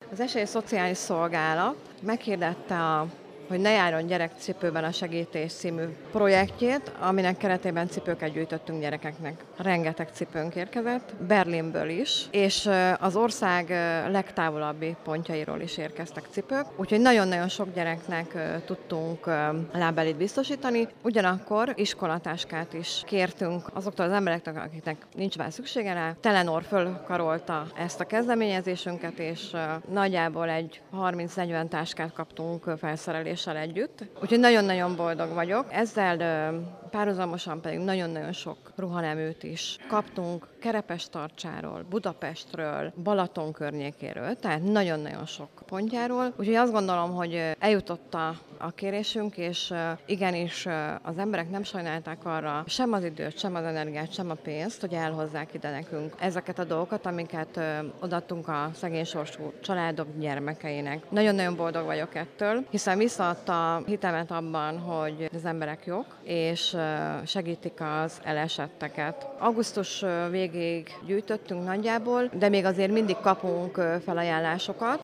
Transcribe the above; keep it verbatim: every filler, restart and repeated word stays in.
Az Esély Szociális Szolgálat meghirdette a hogy ne járjon gyerekcipőben a Segítés című projektjét, aminek keretében cipőket gyűjtöttünk gyerekeknek. Rengeteg cipőnk érkezett, Berlinből is, és az ország legtávolabbi pontjairól is érkeztek cipők, úgyhogy nagyon-nagyon sok gyereknek tudtunk lábbelit biztosítani, ugyanakkor iskolatáskát is kértünk azoktól az embereknek, akiknek nincs már szüksége rá. Telenor fölkarolta ezt a kezdeményezésünket, és nagyjából egy harminc-negyven táskát kaptunk felszerelés együtt. Úgyhogy nagyon-nagyon boldog vagyok. Ezzel párhuzamosan pedig nagyon-nagyon sok ruhaneműt is kaptunk Kerepestarcsáról, Budapestről, Balaton környékéről, tehát nagyon-nagyon sok pontjáról. Úgyhogy azt gondolom, hogy eljutott a, a kérésünk, és igenis az emberek nem sajnálták arra sem az időt, sem az energiát, sem a pénzt, hogy elhozzák ide nekünk ezeket a dolgokat, amiket odaadtunk a szegény sorsú családok gyermekeinek. Nagyon-nagyon boldog vagyok ettől, hiszen visszaadta a hitemet abban, hogy az emberek jók, és segítik az elesetteket. Augusztus végéig gyűjtöttünk nagyjából, de még azért mindig kapunk felajánlásokat,